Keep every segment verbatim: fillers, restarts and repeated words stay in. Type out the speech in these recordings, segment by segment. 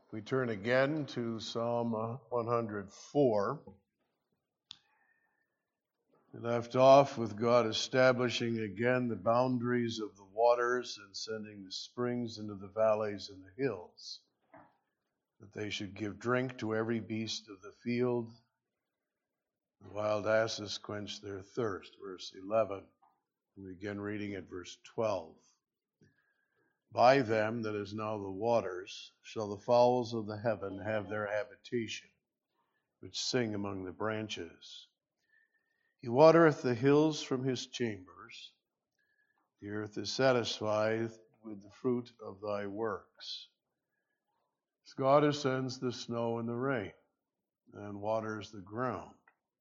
We turn again to Psalm one hundred four. We left off with God establishing again the boundaries of the waters and sending the springs into the valleys and the hills, that they should give drink to every beast of the field. The wild asses quench their thirst, verse eleven. We begin reading at verse twelve. By them, that is now the waters, shall the fowls of the heaven have their habitation, which sing among the branches. He watereth the hills from his chambers. The earth is satisfied with the fruit of thy works. As God ascends the snow and the rain, and waters the ground.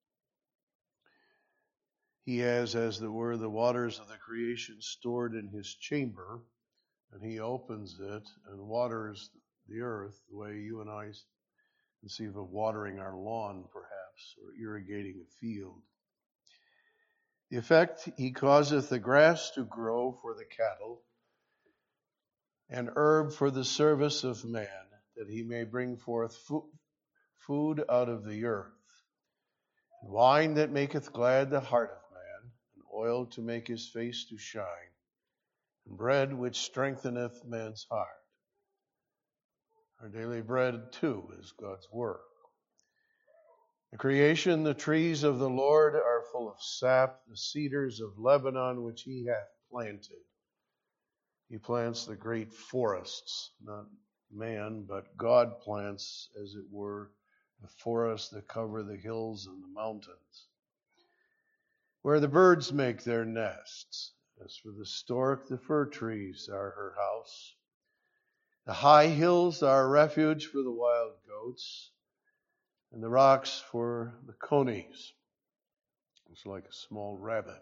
He has, as it were, the waters of the creation stored in his chamber, and he opens it and waters the earth the way you and I conceive of watering our lawn, perhaps, or irrigating a field. The effect, he causeth the grass to grow for the cattle, and herb for the service of man, that he may bring forth fo- food out of the earth, and wine that maketh glad the heart of man, and oil to make his face to shine, and bread which strengtheneth man's heart. Our daily bread, too, is God's work. The creation, the trees of the Lord are full of sap, the cedars of Lebanon which he hath planted. He plants the great forests, not man, but God plants, as it were, the forests that cover the hills and the mountains, where the birds make their nests. As for the stork, the fir trees are her house. The high hills are a refuge for the wild goats, and the rocks for the conies. It's like a small rabbit.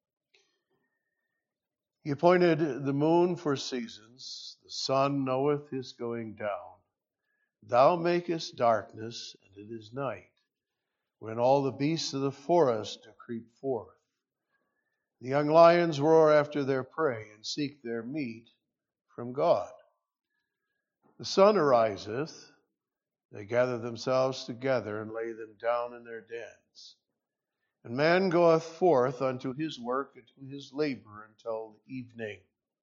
He appointed the moon for seasons. The sun knoweth his going down. Thou makest darkness, and it is night, when all the beasts of the forest do creep forth. The young lions roar after their prey, and seek their meat from God. The sun ariseth, they gather themselves together, and lay them down in their dens. And man goeth forth unto his work and to his labor until evening.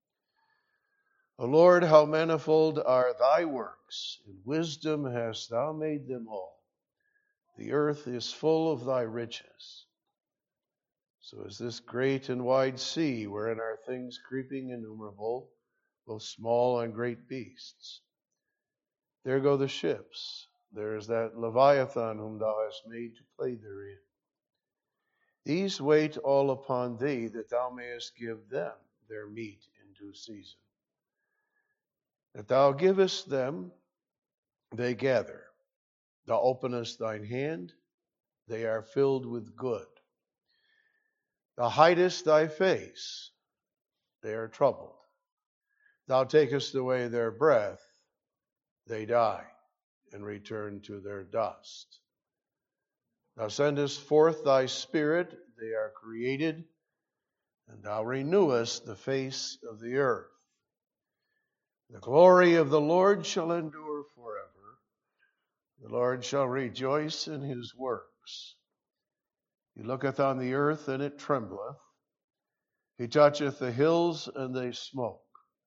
O Lord, how manifold are thy works! In wisdom hast thou made them all. The earth is full of thy riches. So is this great and wide sea, wherein are things creeping innumerable, both small and great beasts. There go the ships. There is that Leviathan whom thou hast made to play therein. These wait all upon thee, that thou mayest give them their meat in due season. That thou givest them, they gather. Thou openest thine hand, they are filled with good. Thou hidest thy face, they are troubled. Thou takest away their breath, they die, and return to their dust. Thou sendest forth thy spirit, they are created, and thou renewest the face of the earth. The glory of the Lord shall endure forever. The Lord shall rejoice in his works. He looketh on the earth, and it trembleth. He toucheth the hills, and they smoke.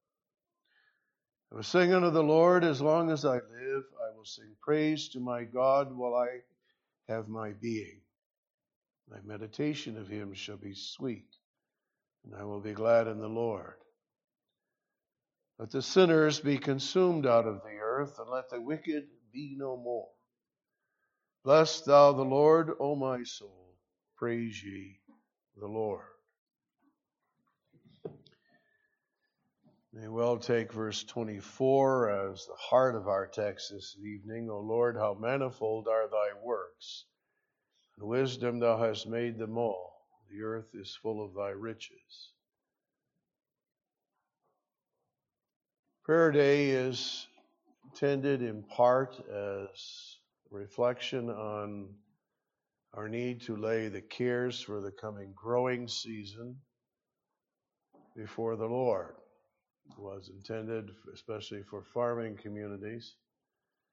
I will sing unto the Lord as long as I live. I will sing praise to my God while I have my being. My meditation of him shall be sweet, and I will be glad in the Lord. Let the sinners be consumed out of the earth, and let the wicked be no more. Bless thou the Lord, O my soul. Praise ye the Lord. May well take verse twenty-four as the heart of our text this evening. O Lord, how manifold are thy works. In wisdom thou hast made them all. The earth is full of thy riches. Prayer Day is intended in part as a reflection on our need to lay the cares for the coming growing season before the Lord. It was intended especially for farming communities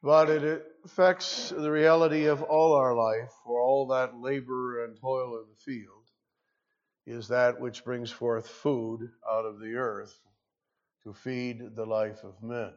but it affects the reality of all our life, for all that labor and toil in the field is that which brings forth food out of the earth to feed the life of men.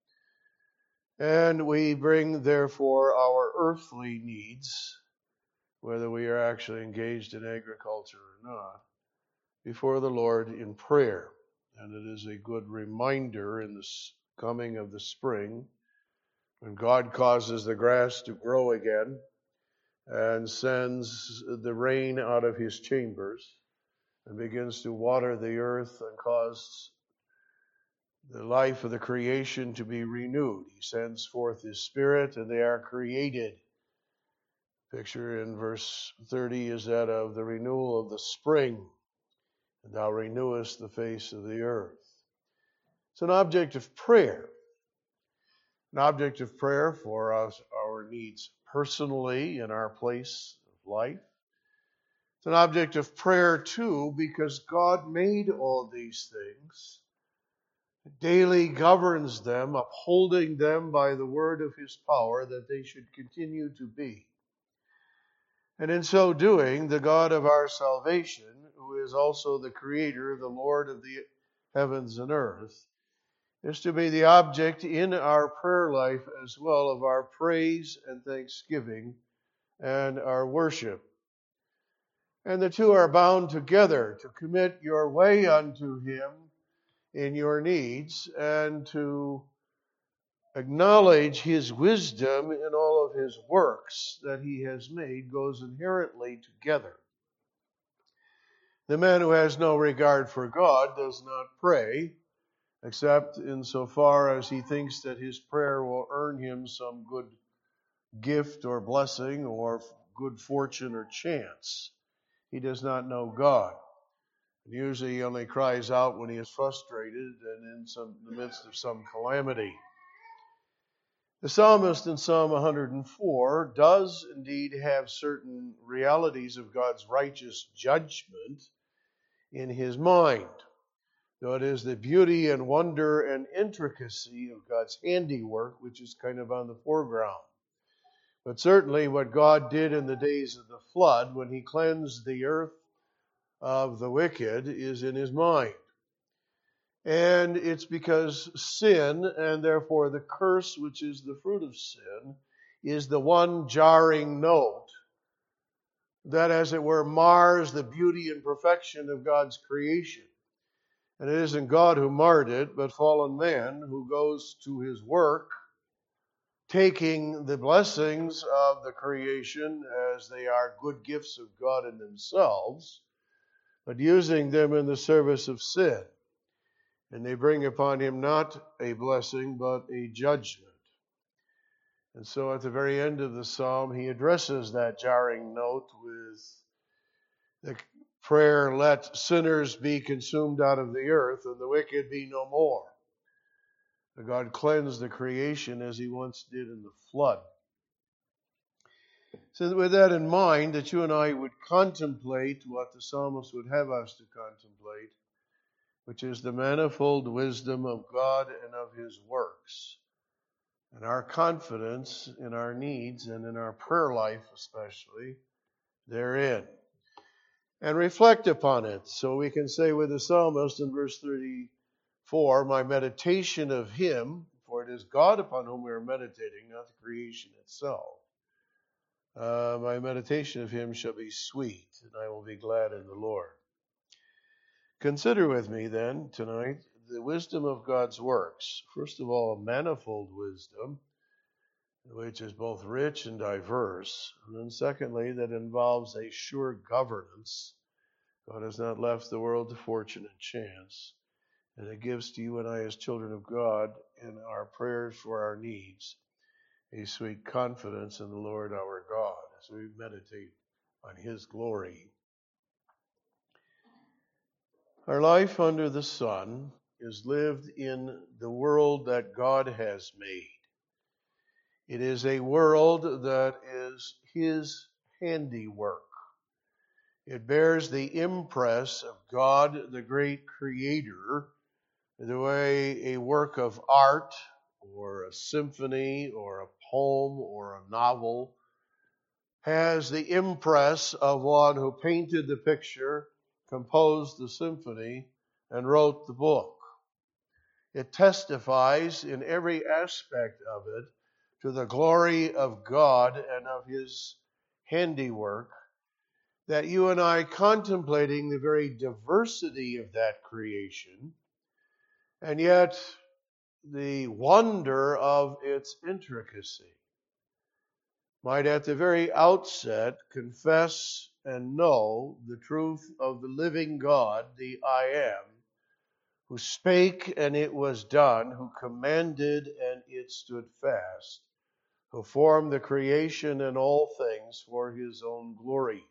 And we bring, therefore, our earthly needs, whether we are actually engaged in agriculture or not, before the Lord in prayer. And it is a good reminder in the coming of the spring, when God causes the grass to grow again and sends the rain out of his chambers and begins to water the earth and cause the life of the creation to be renewed. He sends forth his Spirit and they are created. Picture in verse thirty is that of the renewal of the spring. And thou renewest the face of the earth. It's an object of prayer. An object of prayer for us, our needs personally in our place of life. It's an object of prayer too, because God made all these things, daily governs them, upholding them by the word of his power, that they should continue to be. And in so doing, the God of our salvation, who is also the Creator, the Lord of the heavens and earth, is to be the object in our prayer life as well of our praise and thanksgiving and our worship. And the two are bound together, to commit your way unto him in your needs and to acknowledge his wisdom in all of his works that he has made goes inherently together. The man who has no regard for God does not pray, except insofar as he thinks that his prayer will earn him some good gift or blessing or good fortune or chance. He does not know God. And usually he only cries out when he is frustrated and in some, the midst of some calamity. The psalmist in Psalm one hundred four does indeed have certain realities of God's righteous judgment in his mind. Though it is the beauty and wonder and intricacy of God's handiwork which is kind of on the foreground. But certainly what God did in the days of the flood, when he cleansed the earth of the wicked, is in his mind. And it's because sin, and therefore the curse, which is the fruit of sin, is the one jarring note that, as it were, mars the beauty and perfection of God's creation. And it isn't God who marred it, but fallen man who goes to his work, taking the blessings of the creation as they are good gifts of God in themselves, but using them in the service of sin. And they bring upon him not a blessing, but a judgment. And so at the very end of the psalm, he addresses that jarring note with the prayer, let sinners be consumed out of the earth, and the wicked be no more. God cleansed the creation as he once did in the flood. So with that in mind, that you and I would contemplate what the psalmist would have us to contemplate, which is the manifold wisdom of God and of his works, and our confidence in our needs and in our prayer life especially therein. And reflect upon it, so we can say with the psalmist in verse thirty-four, my meditation of him, for it is God upon whom we are meditating, not the creation itself. Uh, my meditation of him shall be sweet, and I will be glad in the Lord. Consider with me then tonight the wisdom of God's works. First of all, a manifold wisdom, which is both rich and diverse. And then secondly, that involves a sure governance. God has not left the world to fortune and chance. And it gives to you and I as children of God in our prayers for our needs a sweet confidence in the Lord our God as we meditate on his glory. Our life under the sun is lived in the world that God has made. It is a world that is his handiwork. It bears the impress of God, the great creator, the way a work of art or a symphony or a poem or a novel has the impress of one who painted the picture, composed the symphony, and wrote the book. It testifies in every aspect of it to the glory of God and of His handiwork, that you and I, contemplating the very diversity of that creation, and yet the wonder of its intricacy, might at the very outset confess and know the truth of the living God, the I Am, who spake and it was done, who commanded and it stood fast, who formed the creation and all things for His own glory.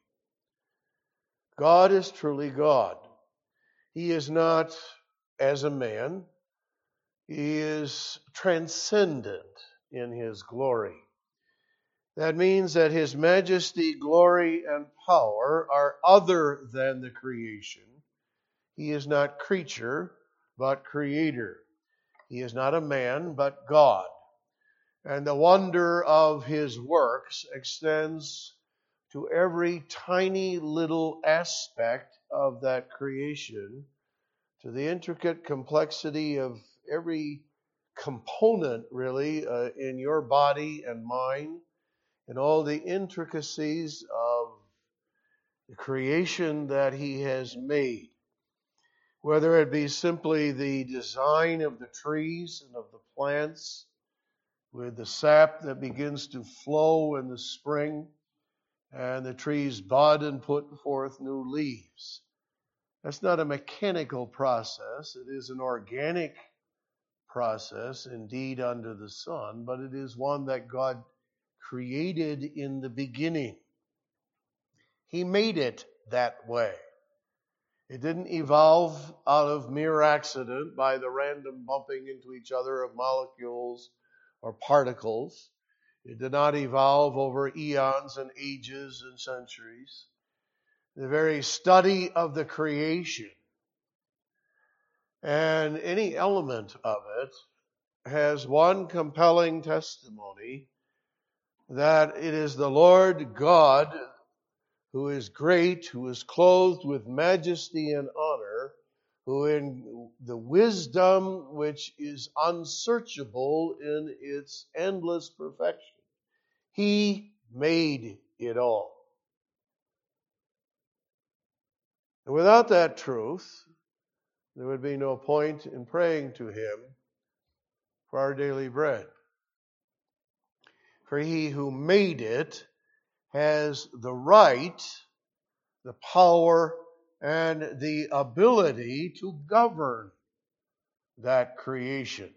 God is truly God. He is not as a man. He is transcendent in His glory. That means that His majesty, glory, and power are other than the creation. He is not creature, but creator. He is not a man, but God. And the wonder of His works extends to every tiny little aspect of that creation, to the intricate complexity of every component, really, uh, in your body and mine, and all the intricacies of the creation that He has made. Whether it be simply the design of the trees and of the plants, with the sap that begins to flow in the spring, and the trees bud and put forth new leaves. That's not a mechanical process. It is an organic process, indeed, under the sun, but it is one that God created in the beginning. He made it that way. It didn't evolve out of mere accident by the random bumping into each other of molecules or particles. It did not evolve over eons and ages and centuries. The very study of the creation and any element of it has one compelling testimony, that it is the Lord God who is great, who is clothed with majesty and honor, who in the wisdom which is unsearchable in its endless perfection, He made it all. And without that truth, there would be no point in praying to Him for our daily bread. For He who made it has the right, the power, and the ability to govern that creation.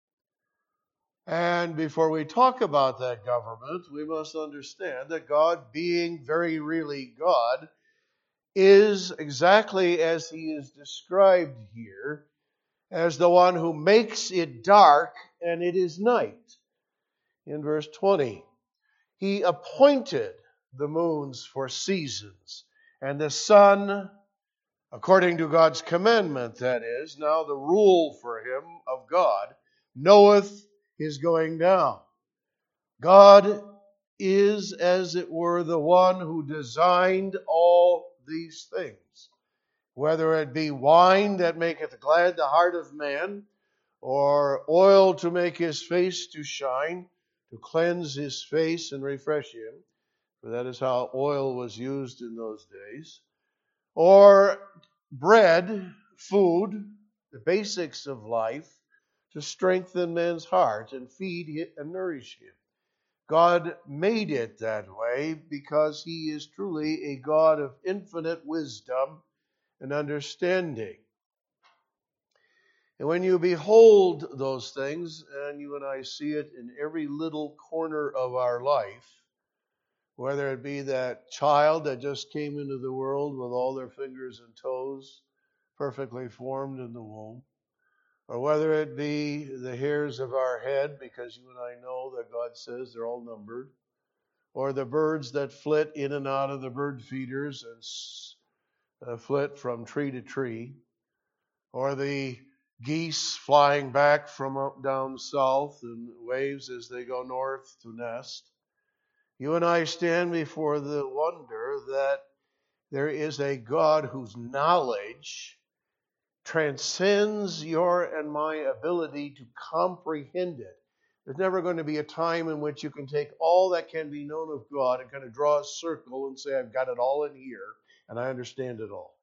And before we talk about that government, we must understand that God, being very really God, is exactly as He is described here, as the one who makes it dark and it is night. In verse twenty, He appointed the moons for seasons, and the sun, according to God's commandment, that is, now the rule for Him of God, knoweth His going down. God is, as it were, the one who designed all these things. Whether it be wine that maketh glad the heart of man, or oil to make his face to shine, to cleanse his face and refresh him, for that is how oil was used in those days, or bread, food, the basics of life, to strengthen man's heart and feed and nourish him. God made it that way because He is truly a God of infinite wisdom and understanding. And when you behold those things, and you and I see it in every little corner of our life, whether it be that child that just came into the world with all their fingers and toes perfectly formed in the womb, or whether it be the hairs of our head, because you and I know that God says they're all numbered, or the birds that flit in and out of the bird feeders and uh, flit from tree to tree, or the geese flying back from up down south and waves as they go north to nest. You and I stand before the wonder that there is a God whose knowledge transcends your and my ability to comprehend it. There's never going to be a time in which you can take all that can be known of God and kind of draw a circle and say, I've got it all in here and I understand it all.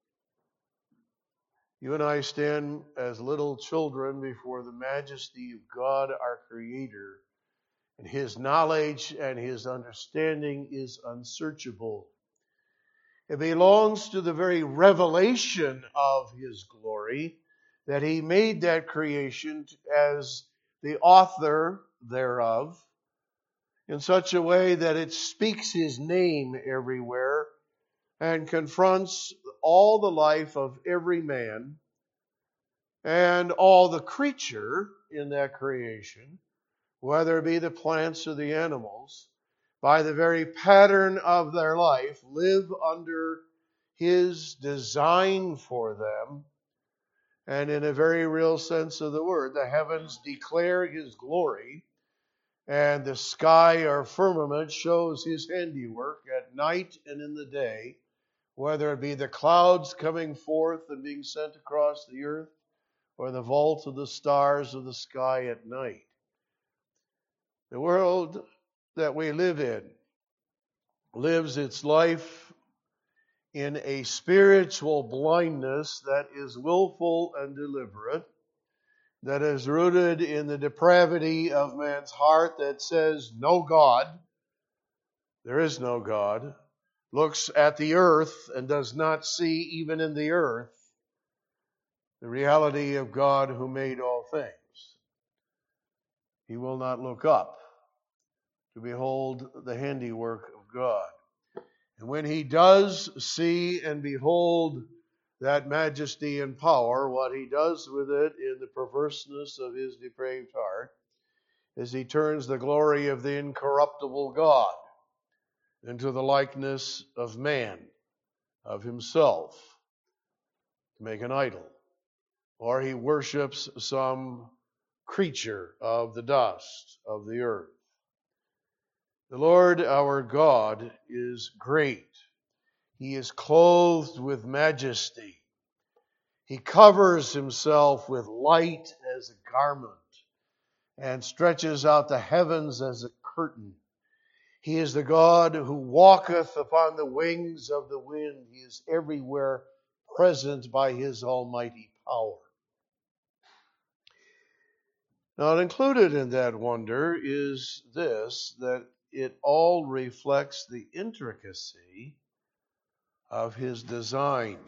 You and I stand as little children before the majesty of God, our Creator, and His knowledge and His understanding is unsearchable. It belongs to the very revelation of His glory that He made that creation as the author thereof in such a way that it speaks His name everywhere and confronts all the life of every man and all the creature in that creation, whether it be the plants or the animals, by the very pattern of their life, live under His design for them. And in a very real sense of the word, the heavens declare His glory, and the sky or firmament shows His handiwork at night and in the day, whether it be the clouds coming forth and being sent across the earth, or the vault of the stars of the sky at night. The world that we live in lives its life in a spiritual blindness that is willful and deliberate, that is rooted in the depravity of man's heart that says, no God, there is no God, looks at the earth and does not see even in the earth the reality of God who made all things. He will not look up to behold the handiwork of God. And when he does see and behold that majesty and power, what he does with it in the perverseness of his depraved heart is he turns the glory of the incorruptible God into the likeness of man, of himself, to make an idol. Or he worships some creature of the dust of the earth. The Lord our God is great. He is clothed with majesty. He covers himself with light as a garment and stretches out the heavens as a curtain. He is the God who walketh upon the wings of the wind. He is everywhere present by his almighty power. Now, included in that wonder is this, that it all reflects the intricacy of his design.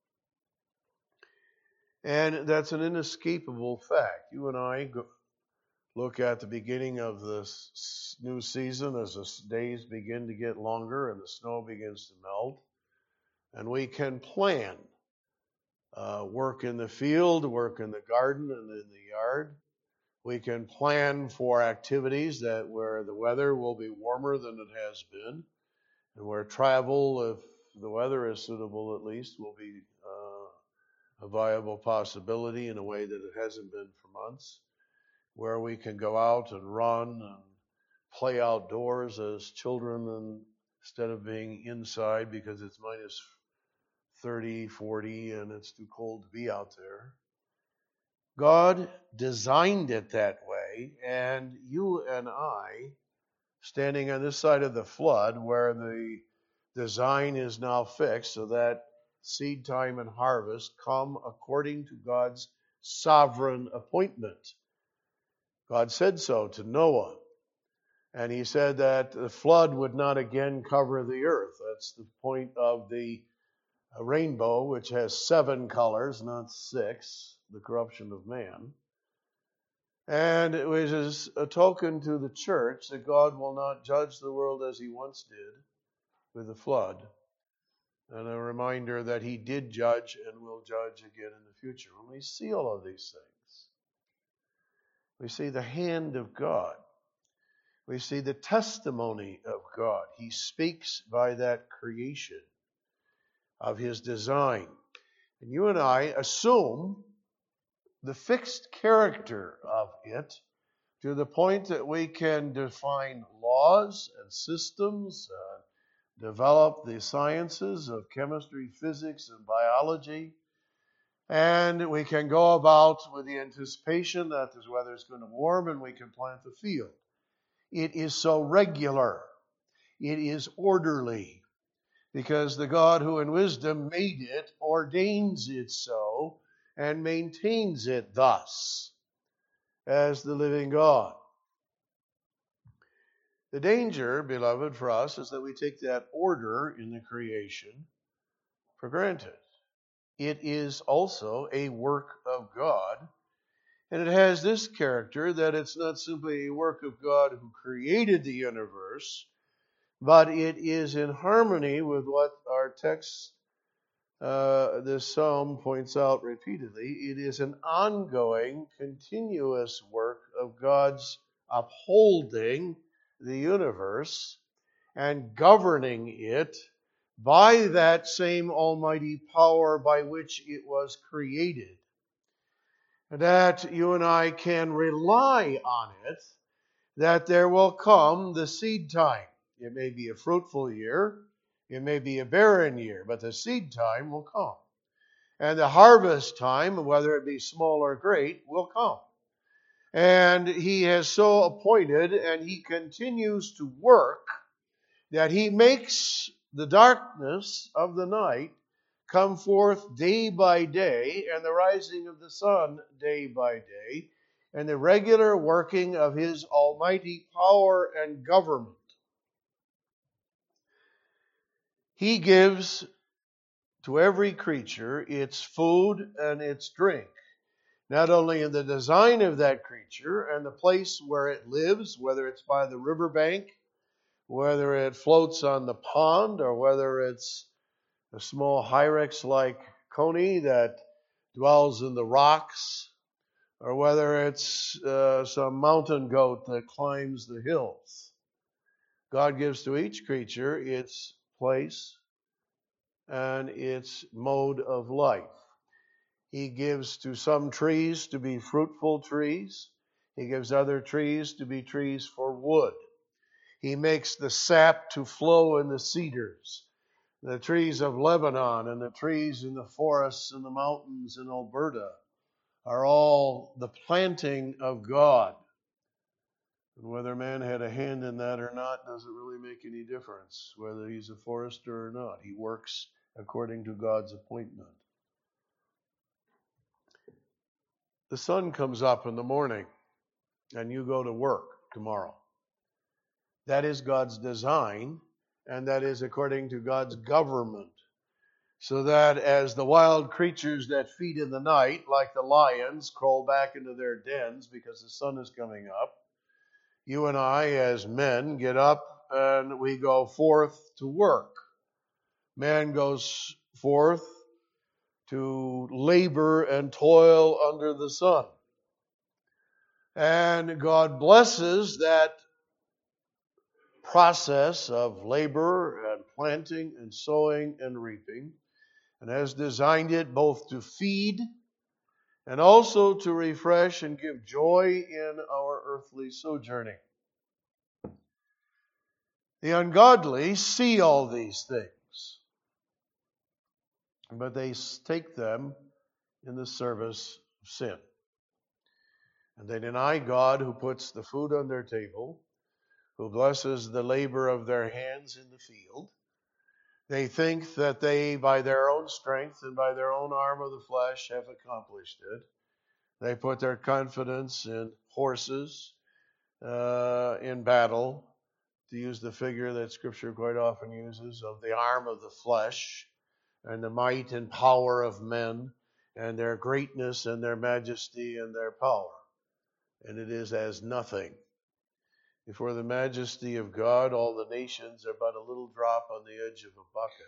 And that's an inescapable fact. You and I go, look at the beginning of this new season as the days begin to get longer and the snow begins to melt. And we can plan uh, work in the field, work in the garden and in the yard. We can plan for activities that where the weather will be warmer than it has been, and where travel, if the weather is suitable at least, will be uh, a viable possibility in a way that it hasn't been for months, where we can go out and run and play outdoors as children and instead of being inside because it's minus thirty, forty, and it's too cold to be out there. God designed it that way, and you and I, standing on this side of the flood where the design is now fixed so that seed time and harvest come according to God's sovereign appointment. God said so to Noah, and he said that the flood would not again cover the earth. That's the point of the rainbow, which has seven colors, not six, the corruption of man. And it was a token to the church that God will not judge the world as he once did with the flood, and a reminder that he did judge and will judge again in the future. When we see all of these things, we see the hand of God. We see the testimony of God. He speaks by that creation of his design. And you and I assume the fixed character of it to the point that we can define laws and systems, uh, develop the sciences of chemistry, physics, and biology, and we can go about with the anticipation that this weather is going to warm and we can plant the field. It is so regular. It is orderly, because the God who in wisdom made it ordains it so and maintains it thus as the living God. The danger, beloved, for us is that we take that order in the creation for granted. It is also a work of God, and it has this character that it's not simply a work of God who created the universe, but it is in harmony with what our text, uh, this psalm, points out repeatedly. It is an ongoing, continuous work of God's upholding the universe and governing it by that same almighty power by which it was created. That you and I can rely on it, that there will come the seed time. It may be a fruitful year, it may be a barren year, but the seed time will come. And the harvest time, whether it be small or great, will come. And he has so appointed, and he continues to work, that he makes the darkness of the night come forth day by day, and the rising of the sun day by day, and the regular working of his almighty power and government. He gives to every creature its food and its drink, not only in the design of that creature and the place where it lives, whether it's by the riverbank, whether it floats on the pond, or whether it's a small hyrax like coney that dwells in the rocks, or whether it's uh, some mountain goat that climbs the hills. God gives to each creature its place and its mode of life. He gives to some trees to be fruitful trees. He gives other trees to be trees for wood. He makes the sap to flow in the cedars, the trees of Lebanon, and the trees in the forests and the mountains in Alberta are all the planting of God. And whether man had a hand in that or not doesn't really make any difference, whether he's a forester or not. He works according to God's appointment. The sun comes up in the morning and you go to work tomorrow. That is God's design, and that is according to God's government. So that as the wild creatures that feed in the night, like the lions, crawl back into their dens because the sun is coming up, you and I as men get up and we go forth to work. Man goes forth to labor and toil under the sun. And God blesses that process of labor and planting and sowing and reaping, and has designed it both to feed and also to refresh and give joy in our earthly sojourning. The ungodly see all these things, but they take them in the service of sin. And they deny God who puts the food on their table, who blesses the labor of their hands in the field. They think that they, by their own strength and by their own arm of the flesh, have accomplished it. They put their confidence in horses, uh, in battle, to use the figure that Scripture quite often uses of the arm of the flesh, and the might and power of men, and their greatness and their majesty and their power. And it is as nothing. Before the majesty of God, all the nations are but a little drop on the edge of a bucket.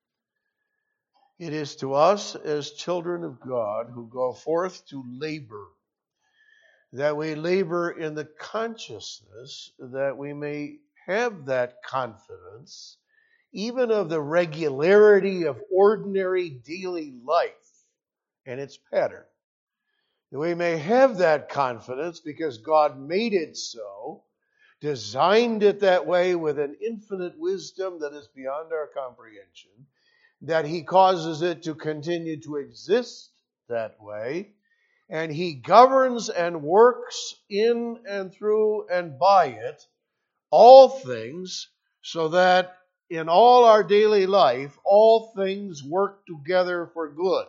It is to us as children of God who go forth to labor, that we labor in the consciousness that we may have that confidence, even of the regularity of ordinary daily life and its pattern. We may have that confidence because God made it so, designed it that way with an infinite wisdom that is beyond our comprehension, that He causes it to continue to exist that way, and He governs and works in and through and by it all things, so that in all our daily life, all things work together for good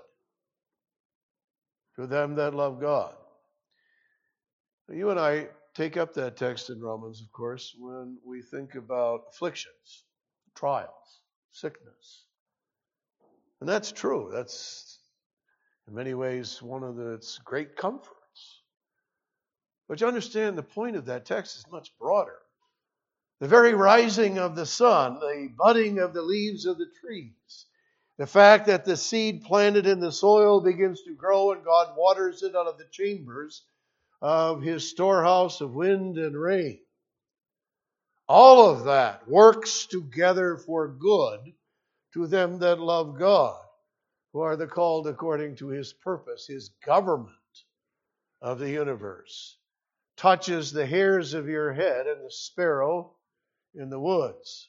to them that love God. You and I take up that text in Romans, of course, when we think about afflictions, trials, sickness. And that's true. That's, in many ways, one of the, its great comforts. But you understand the point of that text is much broader. The very rising of the sun, the budding of the leaves of the trees, the fact that the seed planted in the soil begins to grow and God waters it out of the chambers of His storehouse of wind and rain. All of that works together for good to them that love God, who are the called according to His purpose. His government of the universe touches the hairs of your head and the sparrow in the woods,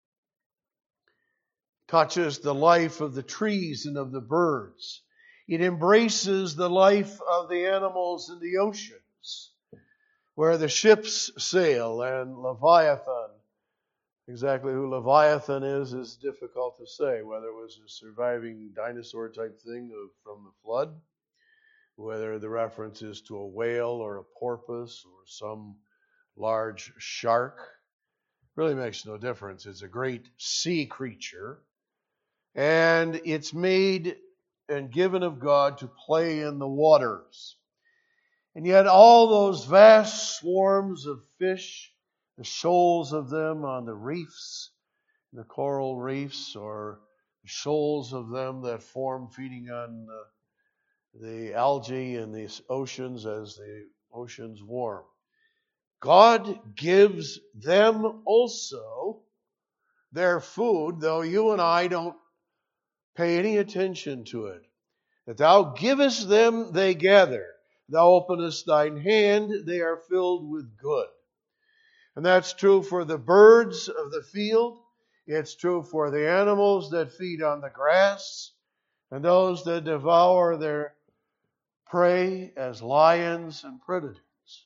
touches the life of the trees and of the birds. It embraces the life of the animals in the oceans, where the ships sail, and Leviathan, exactly who Leviathan is, is difficult to say, whether it was a surviving dinosaur type thing of, from the flood, whether the reference is to a whale or a porpoise or some large shark. Really makes no difference. It's a great sea creature, and it's made and given of God to play in the waters. And yet all those vast swarms of fish, the shoals of them on the reefs, the coral reefs, or the shoals of them that form feeding on the, the algae in the oceans as the oceans warm. God gives them also their food, though you and I don't pay any attention to it. That thou givest them, they gather. Thou openest thine hand, they are filled with good. And that's true for the birds of the field. It's true for the animals that feed on the grass, and those that devour their prey as lions and predators.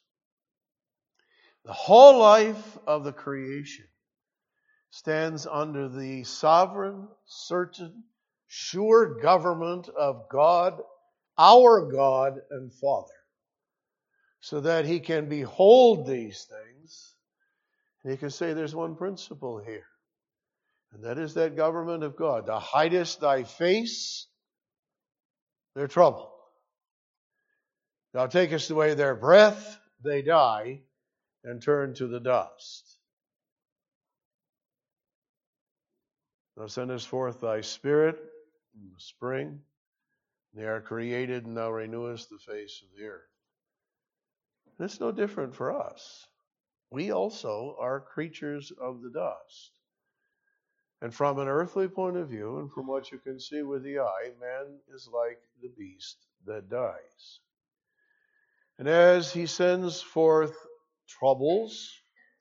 The whole life of the creation stands under the sovereign, certain, sure government of God, our God and Father, so that He can behold these things, and He can say there's one principle here, and that is that government of God. Thou hidest thy face, they're troubled. Thou takest away their breath, they die, and turn to the dust. Thou sendest forth thy Spirit in the spring. They are created, and thou renewest the face of the earth. And it's no different for us. We also are creatures of the dust. And from an earthly point of view, and from what you can see with the eye, man is like the beast that dies. And as he sends forth troubles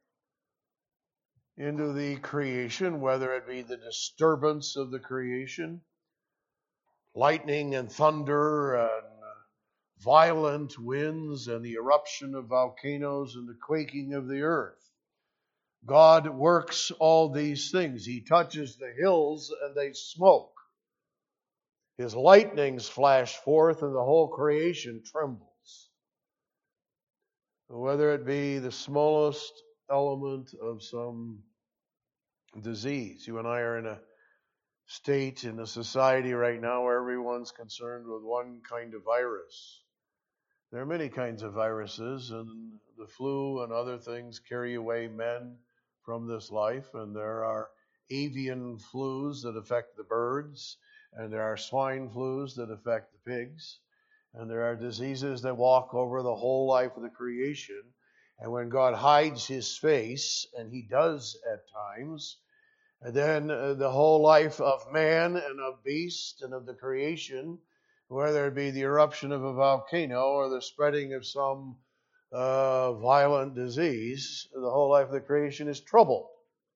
into the creation, whether it be the disturbance of the creation, lightning and thunder and violent winds and the eruption of volcanoes and the quaking of the earth, God works all these things. He touches the hills and they smoke. His lightnings flash forth and the whole creation trembles. Whether it be the smallest element of some disease. You and I are in a state, in a society right now where everyone's concerned with one kind of virus. There are many kinds of viruses, and the flu and other things carry away men from this life, and there are avian flus that affect the birds, and there are swine flus that affect the pigs, and there are diseases that walk over the whole life of the creation. And when God hides His face, and He does at times, and then uh, the whole life of man and of beast and of the creation whether it be the eruption of a volcano or the spreading of some uh, violent disease, the whole life of the creation is troubled.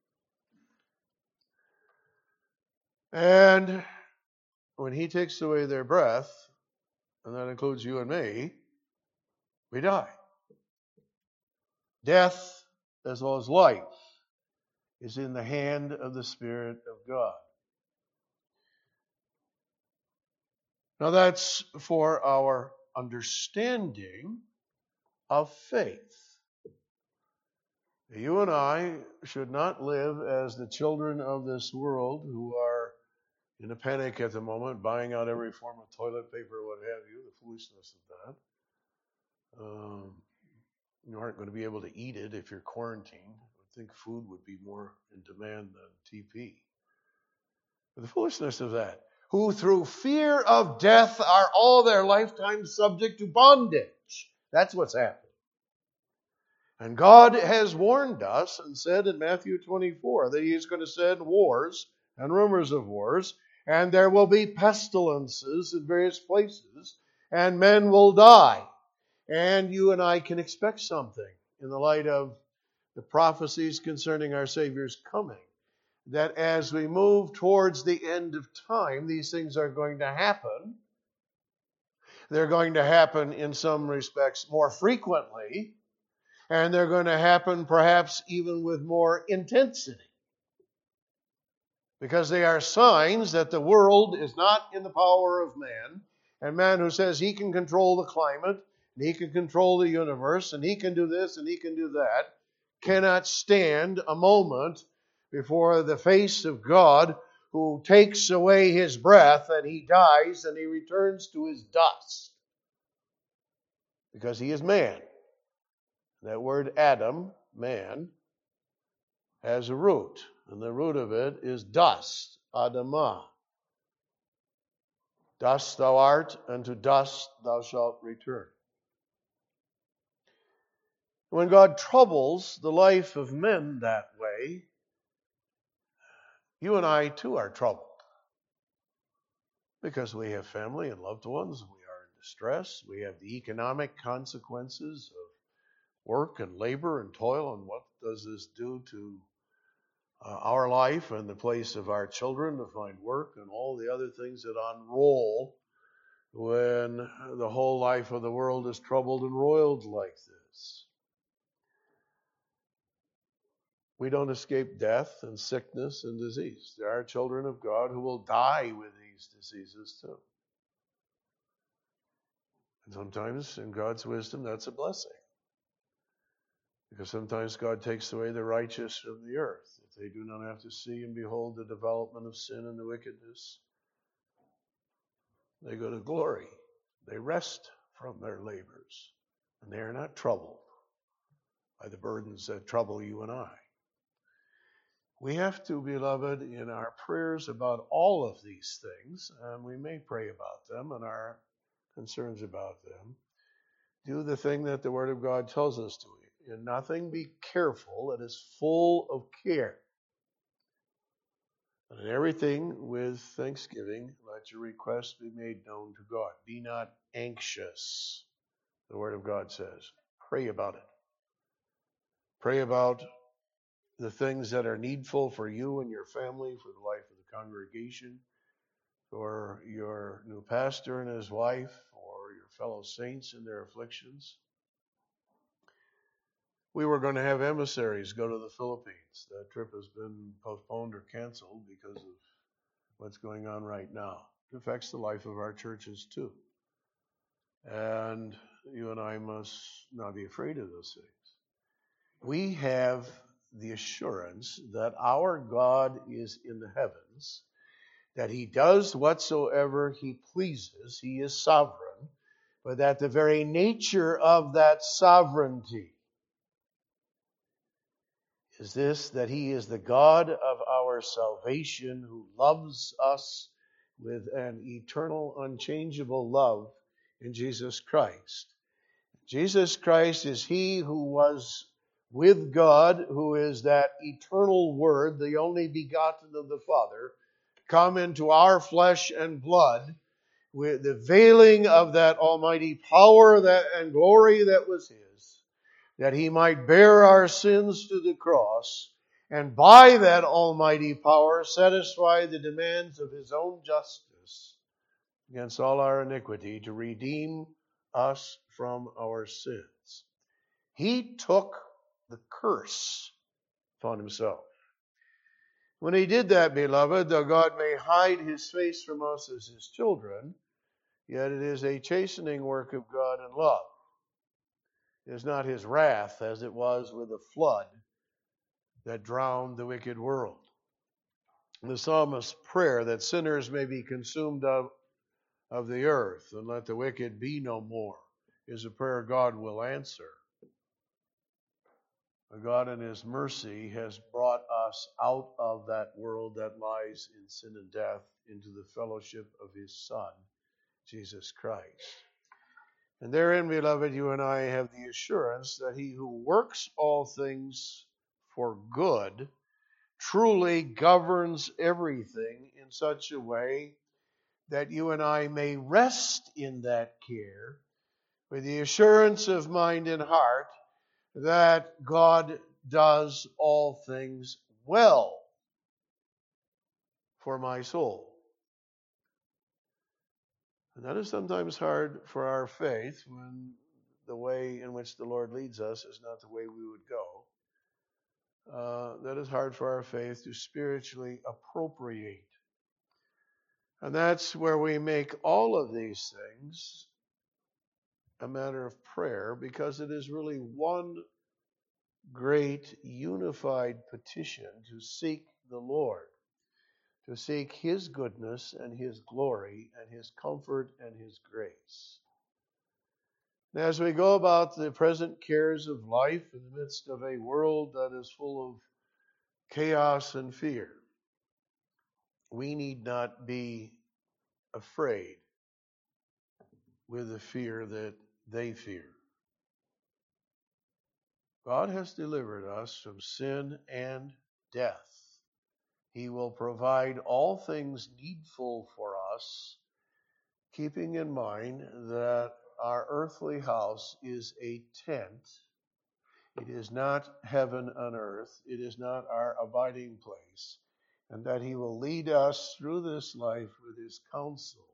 And when he takes away their breath, and that includes you and me, we die. Death, as well as life, is in the hand of the Spirit of God. Now that's for our understanding of faith. You and I should not live as the children of this world who are in a panic at the moment, buying out every form of toilet paper, what have you, the foolishness of that. Um, you aren't going to be able to eat it if you're quarantined. I would think food would be more in demand than T P. But the foolishness of that. Who through fear of death are all their lifetime subject to bondage. That's what's happening. And God has warned us and said in Matthew twenty-four that he is going to send wars and rumors of wars, and there will be pestilences in various places, and men will die. And you and I can expect something in the light of the prophecies concerning our Savior's coming, that as we move towards the end of time, these things are going to happen. They're going to happen in some respects more frequently, and they're going to happen perhaps even with more intensity. Because they are signs that the world is not in the power of man, and man who says he can control the climate, and he can control the universe, and he can do this, and he can do that, cannot stand a moment before the face of God, who takes away his breath, and he dies, and he returns to his dust. Because he is man. That word Adam, man, has a root, and the root of it is dust, Adamah. Dust thou art, and to dust thou shalt return. When God troubles the life of men that way, you and I too are troubled. Because we have family and loved ones, we are in distress, we have the economic consequences of work and labor and toil, and what does this do to uh, our life and the place of our children to find work and all the other things that unroll when the whole life of the world is troubled and roiled like this. We don't escape death and sickness and disease. There are children of God who will die with these diseases too. And sometimes, in God's wisdom, that's a blessing. Because sometimes God takes away the righteous from the earth, that they do not have to see and behold the development of sin and the wickedness. They go to glory. They rest from their labors. And they are not troubled by the burdens that trouble you and I. We have to, beloved, in our prayers about all of these things, and we may pray about them and our concerns about them, do the thing that the Word of God tells us to. In nothing be careful, it is full of care. And in everything with thanksgiving, let your requests be made known to God. Be not anxious, the Word of God says. Pray about it. Pray about the things that are needful for you and your family, for the life of the congregation, for your new pastor and his wife, or your fellow saints in their afflictions. We were going to have emissaries go to the Philippines. That trip has been postponed or canceled because of what's going on right now. It affects the life of our churches too. And you and I must not be afraid of those things. We have the assurance that our God is in the heavens, that he does whatsoever he pleases. He is sovereign, but that the very nature of that sovereignty is this, that he is the God of our salvation, who loves us with an eternal, unchangeable love in Jesus Christ. Jesus Christ is he who was with God, who is that eternal Word, the only begotten of the Father, come into our flesh and blood, with the veiling of that almighty power that and glory that was his, that he might bear our sins to the cross, and by that almighty power satisfy the demands of his own justice against all our iniquity to redeem us from our sins. He took the curse upon himself. When he did that, beloved, though God may hide his face from us as his children, yet it is a chastening work of God in love. It is not his wrath as it was with the flood that drowned the wicked world. The psalmist's prayer that sinners may be consumed of, of the earth and let the wicked be no more is a prayer God will answer. God in his mercy has brought us out of that world that lies in sin and death into the fellowship of his Son, Jesus Christ. And therein, beloved, you and I have the assurance that he who works all things for good truly governs everything in such a way that you and I may rest in that care with the assurance of mind and heart that God does all things well for my soul. And that is sometimes hard for our faith when the way in which the Lord leads us is not the way we would go. Uh, that is hard for our faith to spiritually appropriate. And that's where we make all of these things a matter of prayer, because it is really one great unified petition to seek the Lord, to seek his goodness and his glory and his comfort and his grace. And as we go about the present cares of life in the midst of a world that is full of chaos and fear, we need not be afraid with the fear that they fear. God has delivered us from sin and death. He will provide all things needful for us, keeping in mind that our earthly house is a tent. It is not heaven on earth. It is not our abiding place. And that he will lead us through this life with his counsel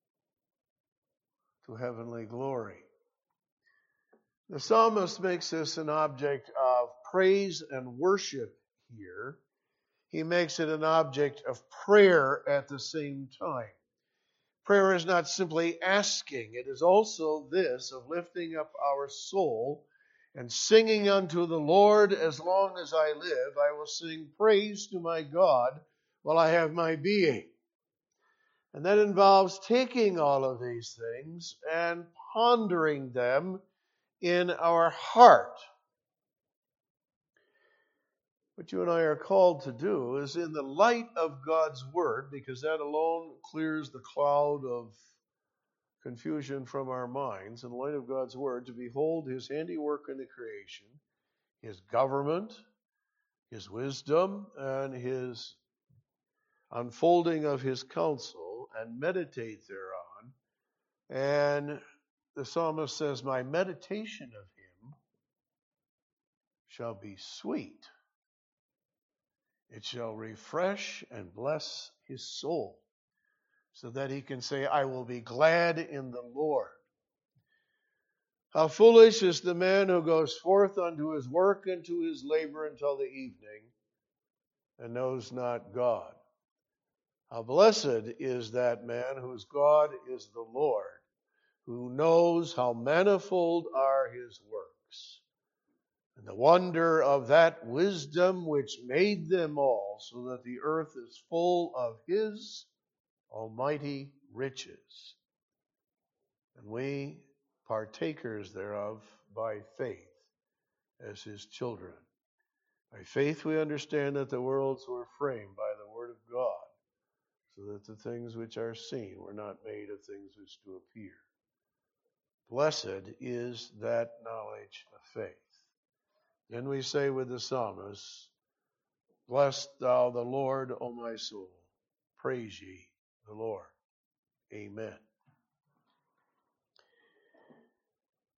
to heavenly glory. The psalmist makes this an object of praise and worship here. He makes it an object of prayer at the same time. Prayer is not simply asking. It is also this of lifting up our soul and singing unto the Lord. As long as I live, I will sing praise to my God while I have my being. And that involves taking all of these things and pondering them in our heart. What you and I are called to do is, in the light of God's Word, because that alone clears the cloud of confusion from our minds, in the light of God's Word, to behold his handiwork in the creation, his government, his wisdom, and his unfolding of his counsel, and meditate thereon. And the psalmist says, my meditation of him shall be sweet. It shall refresh and bless his soul, so that he can say, I will be glad in the Lord. How foolish is the man who goes forth unto his work and to his labor until the evening, and knows not God. How blessed is that man whose God is the Lord, who knows how manifold are his works, and the wonder of that wisdom which made them all, so that the earth is full of his almighty riches, and we partakers thereof by faith as his children. By faith we understand that the worlds were framed by the word of God, so that the things which are seen were not made of things which do appear. Blessed is that knowledge of faith. Then we say with the psalmist, bless thou the Lord, O my soul. Praise ye the Lord. Amen.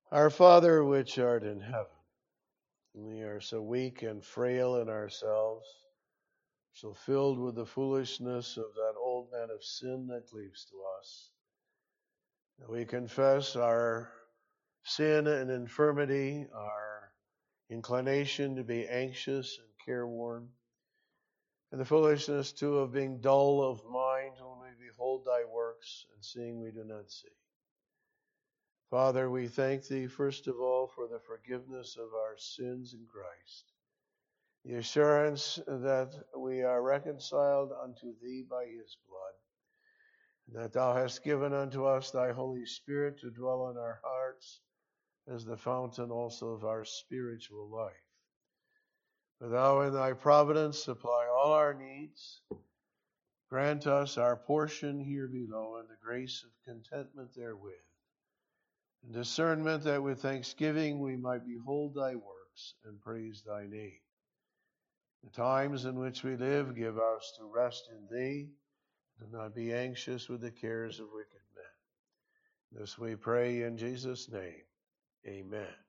Our Father which art in heaven, we are so weak and frail in ourselves, so filled with the foolishness of that old man of sin that cleaves to us. We confess our sin and infirmity, our inclination to be anxious and careworn, and the foolishness, too, of being dull of mind when we behold thy works and seeing we do not see. Father, we thank thee, first of all, for the forgiveness of our sins in Christ, the assurance that we are reconciled unto thee by his blood, and that thou hast given unto us thy Holy Spirit to dwell in our hearts as the fountain also of our spiritual life. For thou in thy providence supply all our needs. Grant us our portion here below and the grace of contentment therewith, and discernment that with thanksgiving we might behold thy works and praise thy name. The times in which we live, give us to rest in thee. Do not be anxious with the cares of wicked men. This we pray in Jesus' name. Amen.